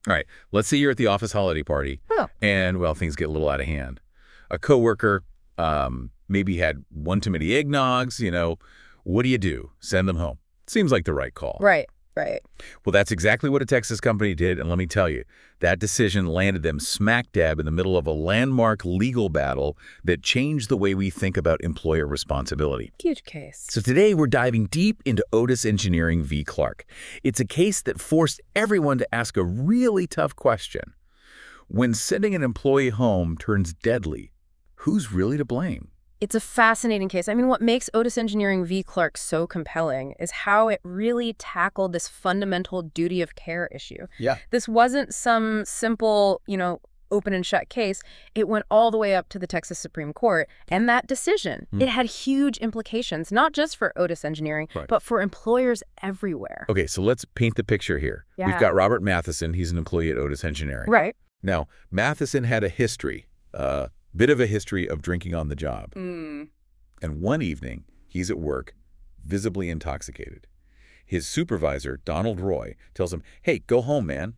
All right, let's say you're at the office holiday party, Oh. and, well, things get a little out of hand. A coworker maybe had one too many eggnogs, What do? Send them home. Seems like the right call. Right, right. Well, that's exactly what a Texas company did, and let me tell you, that decision landed them smack dab in the middle of a landmark legal battle that changed the way we think about employer responsibility. Huge case. So today we're diving deep into Otis Engineering v. Clark. It's a case that forced everyone to ask a really tough question. When sending an employee home turns deadly, who's really to blame? It's a fascinating case. I mean, what makes Otis Engineering v. Clark so compelling is how it really tackled this fundamental duty of care issue. Yeah. This wasn't some simple, open and shut case. It went all the way up to the Texas Supreme Court. And that decision, it had huge implications, not just for Otis Engineering, Right. but for employers everywhere. Okay, so let's paint the picture here. Yeah. We've got Robert Matheson. He's an employee at Otis Engineering. Right. Now, Matheson had a history, bit of a history of drinking on the job. And one evening, he's at work, visibly intoxicated. His supervisor, Donald Roy, tells him, "Hey, go home, man."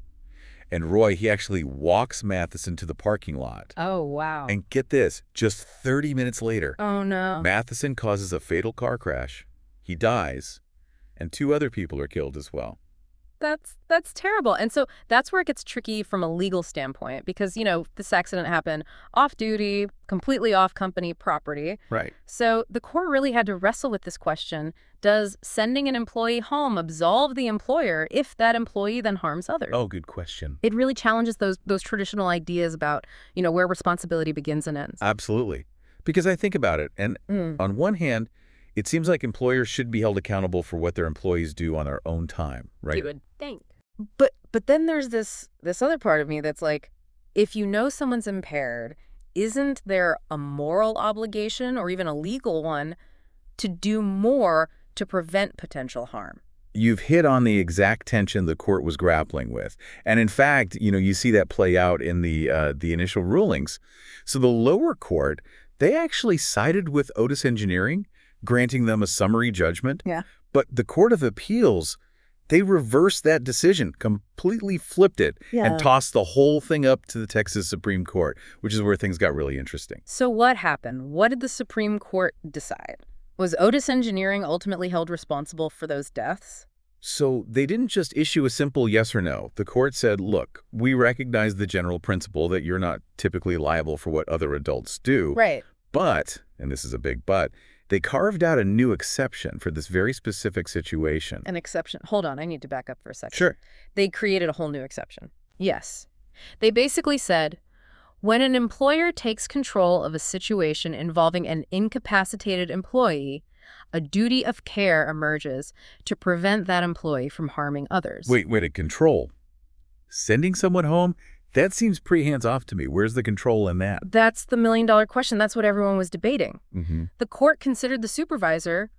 And Roy, he actually walks Matheson to the parking lot. Oh, wow. And get this, just 30 minutes later, Oh, no. Matheson causes a fatal car crash. He dies, and 2 other people are killed as well. That's terrible. And so that's where it gets tricky from a legal standpoint because, this accident happened off-duty, completely off-company property. Right. So the court really had to wrestle with this question. Does sending an employee home absolve the employer if that employee then harms others? Oh, good question. It really challenges those traditional ideas about, where responsibility begins and ends. Absolutely. Because I think about it, and on one hand, it seems like employers should be held accountable for what their employees do on their own time, right? You would think. But then there's this other part of me that's like, if you know someone's impaired, isn't there a moral obligation or even a legal one to do more to prevent potential harm? You've hit on the exact tension the court was grappling with. And in fact, you see that play out in the initial rulings. So the lower court, they actually sided with Otis Engineering, granting them a summary judgment. Yeah. But the Court of Appeals, they reversed that decision, completely flipped it, and tossed the whole thing up to the Texas Supreme Court, which is where things got really interesting. So what happened? What did the Supreme Court decide? Was Otis Engineering ultimately held responsible for those deaths? So they didn't just issue a simple yes or no. The court said, look, we recognize the general principle that you're not typically liable for what other adults do. Right. But, and this is a big but, they carved out a new exception for this very specific situation. An exception. Hold on, I need to back up for a second. Sure. They created a whole new exception. Yes. They basically said, when an employer takes control of a situation involving an incapacitated employee, a duty of care emerges to prevent that employee from harming others. Wait, a control? Sending someone home? That seems pretty hands-off to me. Where's the control in that? That's the million-dollar question. That's what everyone was debating. Mm-hmm. The court considered the supervisor,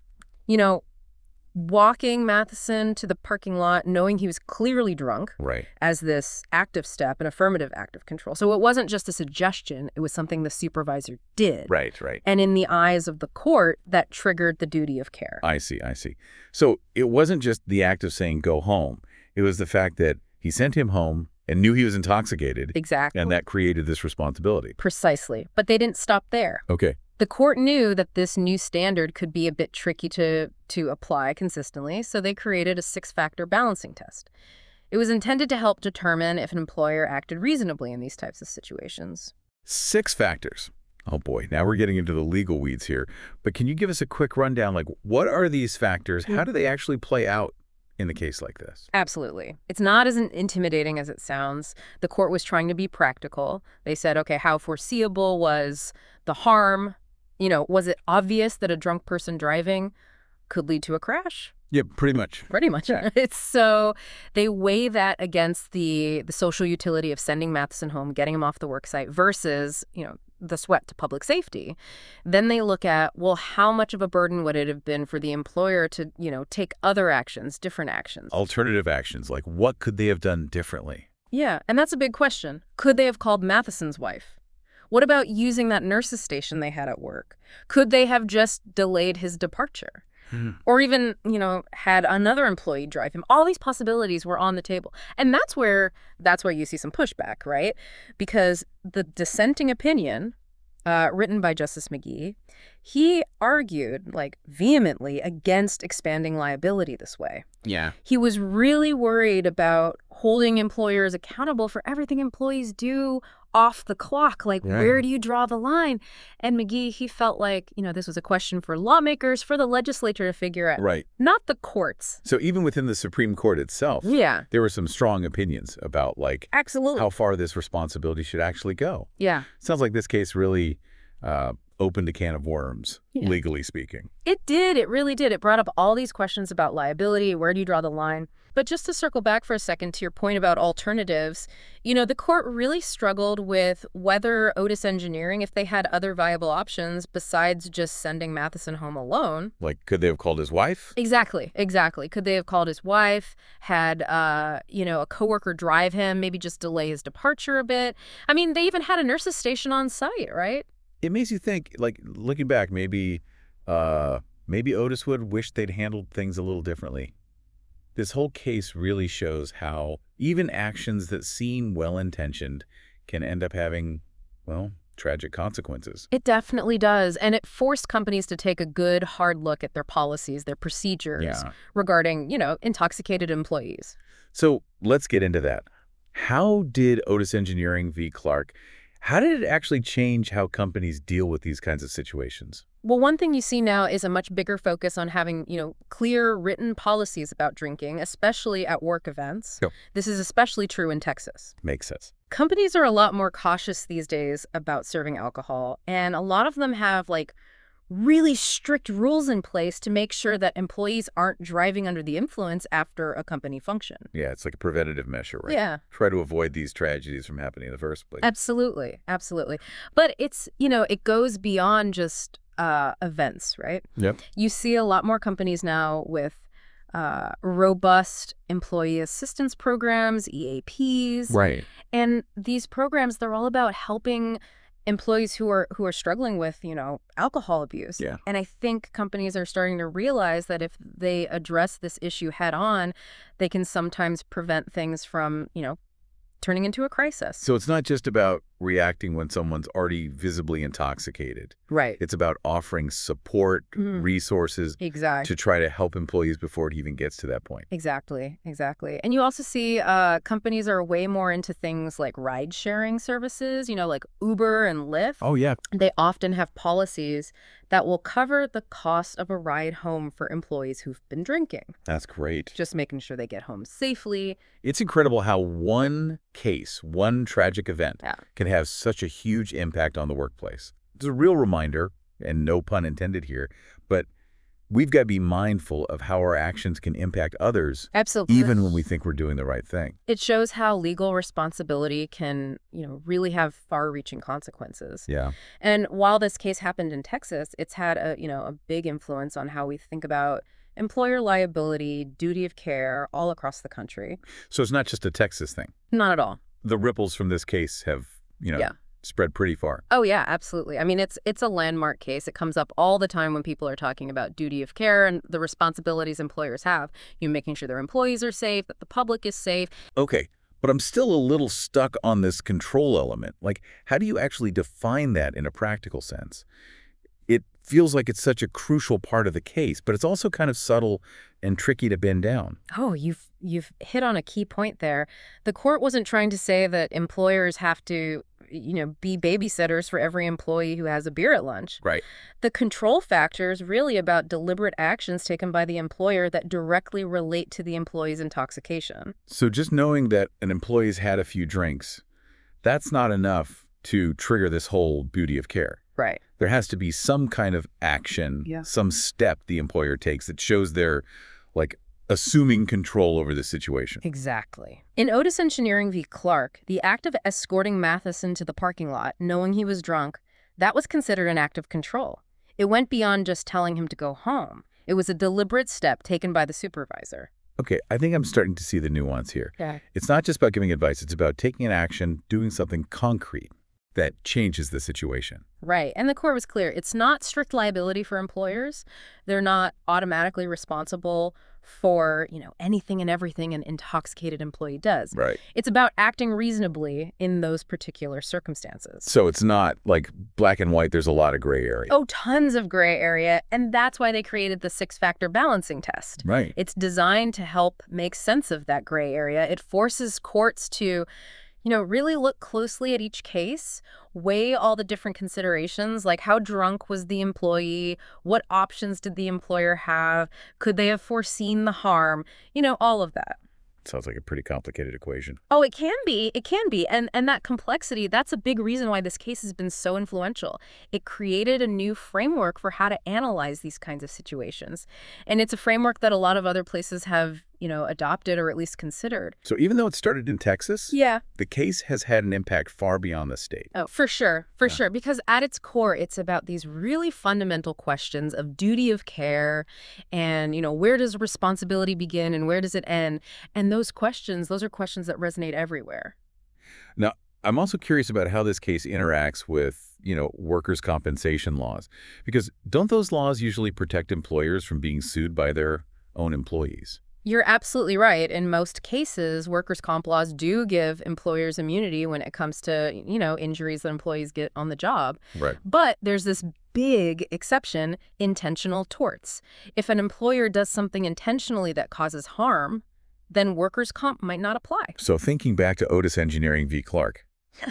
walking Matheson to the parking lot, knowing he was clearly drunk, Right. as this active step, an affirmative act of control. So it wasn't just a suggestion. It was something the supervisor did. Right. And in the eyes of the court, that triggered the duty of care. I see. So it wasn't just the act of saying go home. It was the fact that he sent him home and knew he was intoxicated. Exactly. And that created this responsibility. Precisely. But they didn't stop there. Okay. The court knew that this new standard could be a bit tricky to apply consistently, so they created a 6-factor balancing test. It was intended to help determine if an employer acted reasonably in these types of situations. 6 factors. Oh boy, now we're getting into the legal weeds here. But can you give us a quick rundown? Like, what are these factors? How do they actually play out in a case like this? Absolutely. It's not as intimidating as it sounds. The court was trying to be practical. They said, okay, how foreseeable was the harm? Was it obvious that a drunk person driving could lead to a crash? Yeah, pretty much. Pretty much. Yeah. So they weigh that against the social utility of sending Matheson home, getting him off the work site versus, the sweat to public safety. Then they look at, well, how much of a burden would it have been for the employer to, take other actions, different actions? Alternative actions, like what could they have done differently? Yeah, and that's a big question. Could they have called Matheson's wife? What about using that nurse's station they had at work? Could they have just delayed his departure? or even, had another employee drive him. All these possibilities were on the table. And that's where you see some pushback, right? Because the dissenting opinion written by Justice McGee, he argued vehemently against expanding liability this way. Yeah. He was really worried about holding employers accountable for everything employees do off the clock. Where do you draw the line? And McGee, he felt like, this was a question for lawmakers, for the legislature to figure out. Right. Not the courts. So even within the Supreme Court itself, Yeah. there were some strong opinions about Absolutely. how far this responsibility should actually go. Yeah. Sounds like this case really opened a can of worms, legally speaking. It did. It really did. It brought up all these questions about liability. Where do you draw the line? But just to circle back for a second to your point about alternatives, the court really struggled with whether Otis Engineering, if they had other viable options besides just sending Matheson home alone. Could they have called his wife? Exactly. Could they have called his wife, had, a coworker drive him, maybe just delay his departure a bit? I mean, they even had a nurse's station on site, right? It makes you think, looking back, maybe Otis would wish they'd handled things a little differently. This whole case really shows how even actions that seem well-intentioned can end up having, tragic consequences. It definitely does. And it forced companies to take a good, hard look at their policies, their procedures regarding, intoxicated employees. So let's get into that. How did Otis Engineering v. Clark, how did it actually change how companies deal with these kinds of situations? Well, one thing you see now is a much bigger focus on having, clear written policies about drinking, especially at work events. Yep. This is especially true in Texas. Makes sense. Companies are a lot more cautious these days about serving alcohol, and a lot of them have, really strict rules in place to make sure that employees aren't driving under the influence after a company function. Yeah, it's like a preventative measure, right? Yeah. Try to avoid these tragedies from happening in the first place. Absolutely. But it's, it goes beyond just events, right? Yep. You see a lot more companies now with robust employee assistance programs, EAPs. Right. And these programs, they're all about helping employees who are struggling with, alcohol abuse. Yeah. And I think companies are starting to realize that if they address this issue head on, they can sometimes prevent things from, turning into a crisis. So it's not just about reacting when someone's already visibly intoxicated. Right. It's about offering support, resources to try to help employees before it even gets to that point. Exactly. And you also see companies are way more into things like ride-sharing services, like Uber and Lyft. Oh, yeah. They often have policies that will cover the cost of a ride home for employees who've been drinking. That's great. Just making sure they get home safely. It's incredible how one case, one tragic event, can have such a huge impact on the workplace. It's a real reminder, and no pun intended here, but we've got to be mindful of how our actions can impact others. Absolutely. Even when we think we're doing the right thing. It shows how legal responsibility can, really have far-reaching consequences. Yeah. And while this case happened in Texas, it's had a big influence on how we think about employer liability, duty of care all across the country. So it's not just a Texas thing. Not at all. The ripples from this case have, spread pretty far. Oh, yeah, absolutely. I mean, it's a landmark case. It comes up all the time when people are talking about duty of care and the responsibilities employers have. Making sure their employees are safe, that the public is safe. Okay, but I'm still a little stuck on this control element. How do you actually define that in a practical sense? It feels like it's such a crucial part of the case, but it's also kind of subtle and tricky to pin down. Oh, you've hit on a key point there. The court wasn't trying to say that employers have to, be babysitters for every employee who has a beer at lunch. Right. The control factor is really about deliberate actions taken by the employer that directly relate to the employee's intoxication. So just knowing that an employee's had a few drinks, that's not enough to trigger this whole duty of care. Right. There has to be some kind of action, some step the employer takes that shows they're assuming control over the situation. Exactly. In Otis Engineering v. Clark, the act of escorting Matheson to the parking lot, knowing he was drunk, that was considered an act of control. It went beyond just telling him to go home. It was a deliberate step taken by the supervisor. Okay, I think I'm starting to see the nuance here. Yeah. It's not just about giving advice. It's about taking an action, doing something concrete. that changes the situation. Right. And the court was clear. It's not strict liability for employers. They're not automatically responsible for, anything and everything an intoxicated employee does. Right. It's about acting reasonably in those particular circumstances. So it's not like black and white. There's a lot of gray area. Oh, tons of gray area. And that's why they created the 6-factor balancing test. Right. It's designed to help make sense of that gray area. It forces courts to really look closely at each case, weigh all the different considerations, like how drunk was the employee, what options did the employer have, could they have foreseen the harm, all of that. Sounds like a pretty complicated equation. Oh, it can be. It can be. And that complexity, that's a big reason why this case has been so influential. It created a new framework for how to analyze these kinds of situations. And it's a framework that a lot of other places have, adopted or at least considered. So even though it started in Texas, yeah, the case has had an impact far beyond the state. Oh, for sure. For sure. Because at its core, it's about these really fundamental questions of duty of care and, where does responsibility begin and where does it end? And those are questions that resonate everywhere. Now, I'm also curious about how this case interacts with, workers' compensation laws. Because don't those laws usually protect employers from being sued by their own employees? You're absolutely right. In most cases, workers' comp laws do give employers immunity when it comes to, injuries that employees get on the job. Right. But there's this big exception, intentional torts. If an employer does something intentionally that causes harm, then workers' comp might not apply. So thinking back to Otis Engineering v. Clark,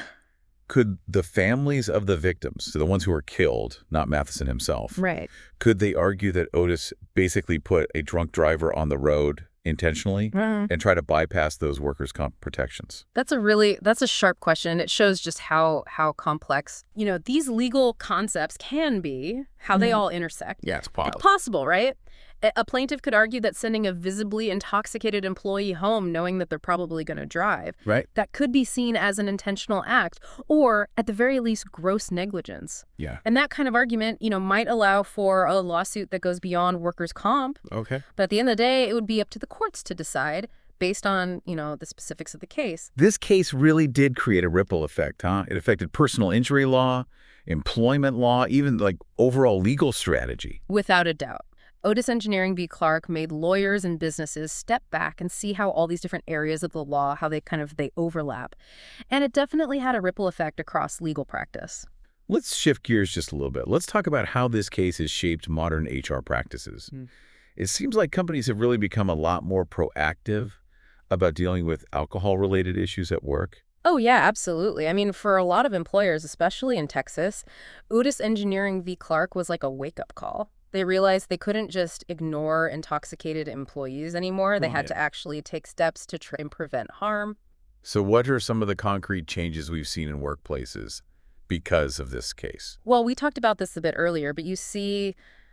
could the families of the victims, so the ones who were killed, not Matheson himself, right, could they argue that Otis basically put a drunk driver on the road intentionally and try to bypass those workers' comp protections? That's a sharp question. It shows just how complex, these legal concepts can be, how they all intersect. Yeah, it's possible. It's possible, right? A plaintiff could argue that sending a visibly intoxicated employee home knowing that they're probably going to drive, right, that could be seen as an intentional act or, at the very least, gross negligence. Yeah. And that kind of argument, might allow for a lawsuit that goes beyond workers' comp. Okay. But at the end of the day, it would be up to the courts to decide based on, the specifics of the case. This case really did create a ripple effect, huh? It affected personal injury law, employment law, even like overall legal strategy. Without a doubt. Otis Engineering v. Clark made lawyers and businesses step back and see how all these different areas of the law, how they overlap. And it definitely had a ripple effect across legal practice. Let's shift gears just a little bit. Let's talk about how this case has shaped modern HR practices. It seems like companies have really become a lot more proactive about dealing with alcohol-related issues at work. Oh, yeah, absolutely. I mean, for a lot of employers, especially in Texas, Otis Engineering v. Clark was like a wake-up call. They realized they couldn't just ignore intoxicated employees anymore. They had to actually take steps to try and prevent harm. So what are some of the concrete changes we've seen in workplaces because of this case? Well, we talked about this a bit earlier, but you see,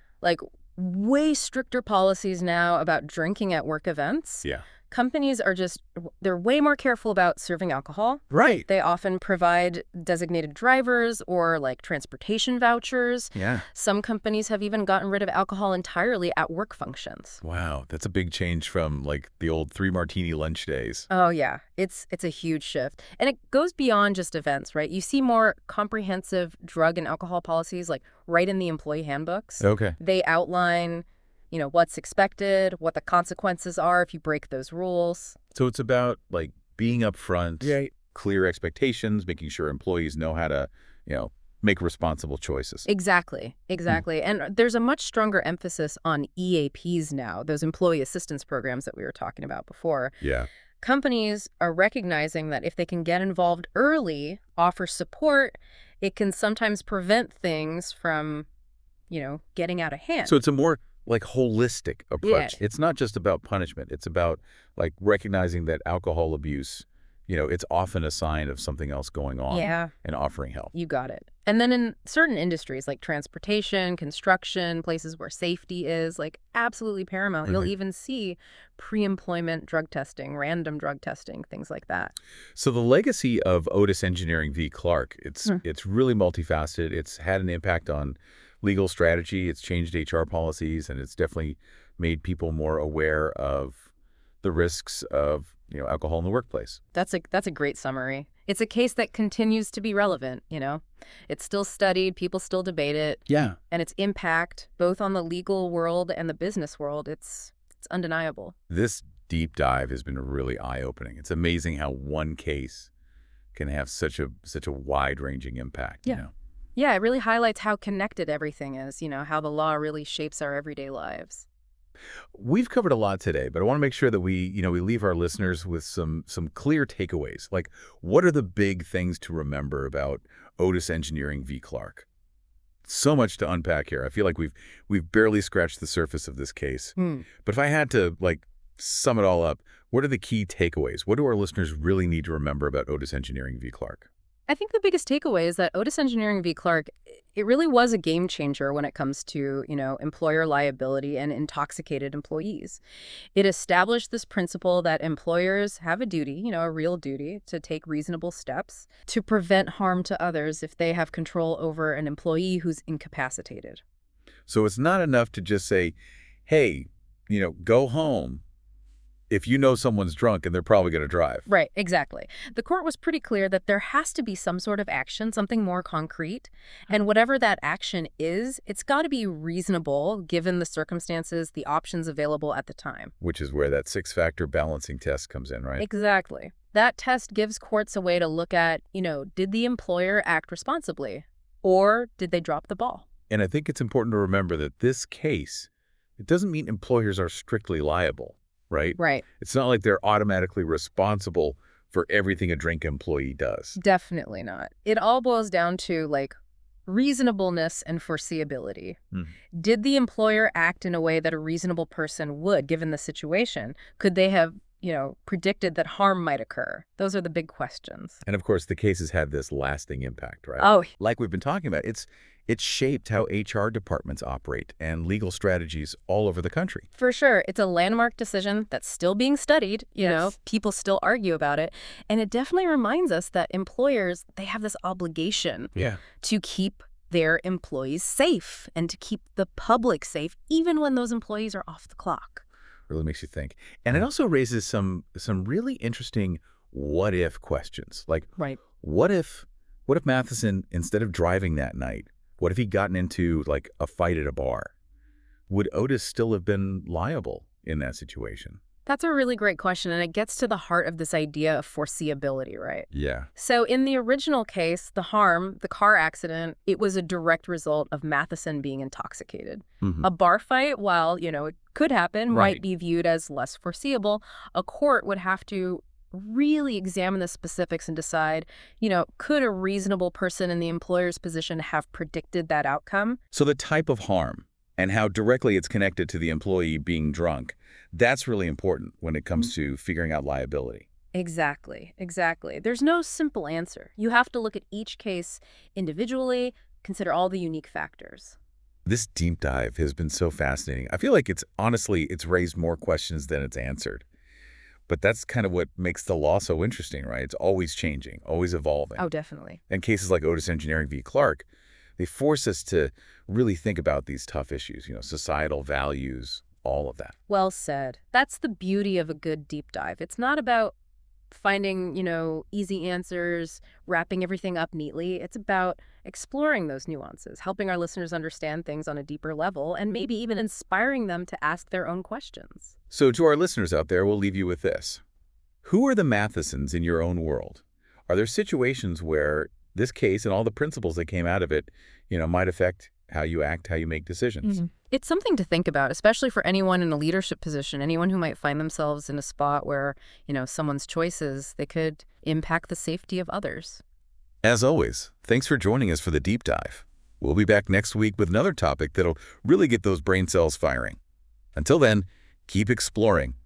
way stricter policies now about drinking at work events. Yeah. Companies they're way more careful about serving alcohol. Right. They often provide designated drivers or transportation vouchers. Yeah. Some companies have even gotten rid of alcohol entirely at work functions. Wow, that's a big change from the old 3-martini lunch days. Oh, yeah. It's a huge shift. And it goes beyond just events, right? You see more comprehensive drug and alcohol policies right in the employee handbooks. Okay. They outline what's expected, what the consequences are if you break those rules. So it's about being upfront, clear expectations, making sure employees know how to, make responsible choices. Exactly. And there's a much stronger emphasis on EAPs now, those employee assistance programs that we were talking about before. Yeah. Companies are recognizing that if they can get involved early, offer support, it can sometimes prevent things from, getting out of hand. So it's a more holistic approach. Yeah. It's not just about punishment. It's about recognizing that alcohol abuse, it's often a sign of something else going on. Yeah. And offering help. You got it. And then in certain industries like transportation, construction, places where safety is absolutely paramount, you'll even see pre-employment drug testing, random drug testing, things like that. So the legacy of Otis Engineering v. Clark, it's really multifaceted. It's had an impact on legal strategy, it's changed HR policies, and it's definitely made people more aware of the risks of alcohol in the workplace. That's a great summary. It's a case that continues to be relevant, It's still studied, people still debate it. Yeah. And its impact, both on the legal world and the business world, it's undeniable. This deep dive has been really eye-opening. It's amazing how one case can have such a wide-ranging impact. Yeah. Yeah, it really highlights how connected everything is, how the law really shapes our everyday lives. We've covered a lot today, but I want to make sure that we leave our listeners with some clear takeaways. Like, what are the big things to remember about Otis Engineering v. Clark? So much to unpack here. I feel like we've barely scratched the surface of this case. But if I had to sum it all up, what are the key takeaways? What do our listeners really need to remember about Otis Engineering v. Clark? I think the biggest takeaway is that Otis Engineering v. Clark, it really was a game changer when it comes to, employer liability and intoxicated employees. It established this principle that employers have a duty, a real duty, to take reasonable steps to prevent harm to others if they have control over an employee who's incapacitated. So it's not enough to just say, hey, go home if you know someone's drunk and they're probably going to drive. Right, exactly. The court was pretty clear that there has to be some sort of action, something more concrete. And whatever that action is, it's got to be reasonable given the circumstances, the options available at the time. Which is where that 6-factor balancing test comes in, right? Exactly. That test gives courts a way to look at, did the employer act responsibly or did they drop the ball? And I think it's important to remember that this case, it doesn't mean employers are strictly liable. Right? Right. It's not like they're automatically responsible for everything a drink employee does. Definitely not. It all boils down to, reasonableness and foreseeability. Did the employer act in a way that a reasonable person would, given the situation? Could they have, predicted that harm might occur? Those are the big questions. And of course, the case has had this lasting impact, right? Oh. Like we've been talking about, it's shaped how HR departments operate and legal strategies all over the country. For sure. It's a landmark decision that's still being studied. Yes. People still argue about it. And it definitely reminds us that employers, they have this obligation to keep their employees safe and to keep the public safe, even when those employees are off the clock. Really makes you think. And it also raises some really interesting what-if questions. Like, right. What if Matheson, instead of driving that night, what if he'd gotten into, a fight at a bar? Would Otis still have been liable in that situation? That's a really great question, and it gets to the heart of this idea of foreseeability, right? Yeah. So in the original case, the car accident, it was a direct result of Matheson being intoxicated. A bar fight, while, it could happen, might be viewed as less foreseeable. A court would have to really examine the specifics and decide, could a reasonable person in the employer's position have predicted that outcome? So the type of harm and how directly it's connected to the employee being drunk, that's really important when it comes to figuring out liability. Exactly. There's no simple answer. You have to look at each case individually, consider all the unique factors. This deep dive has been so fascinating. I feel like it's raised more questions than it's answered. But that's kind of what makes the law so interesting, right? It's always changing, always evolving. Oh, definitely. And cases like Otis Engineering v. Clark, they force us to really think about these tough issues, societal values, all of that. Well said. That's the beauty of a good deep dive. It's not about finding, easy answers, wrapping everything up neatly. It's about exploring those nuances, helping our listeners understand things on a deeper level, and maybe even inspiring them to ask their own questions. So to our listeners out there, we'll leave you with this. Who are the Mathesons in your own world? Are there situations where this case and all the principles that came out of it, might affect how you act, how you make decisions? It's something to think about, especially for anyone in a leadership position, anyone who might find themselves in a spot where, someone's choices, they could impact the safety of others. As always, thanks for joining us for the deep dive. We'll be back next week with another topic that'll really get those brain cells firing. Until then, keep exploring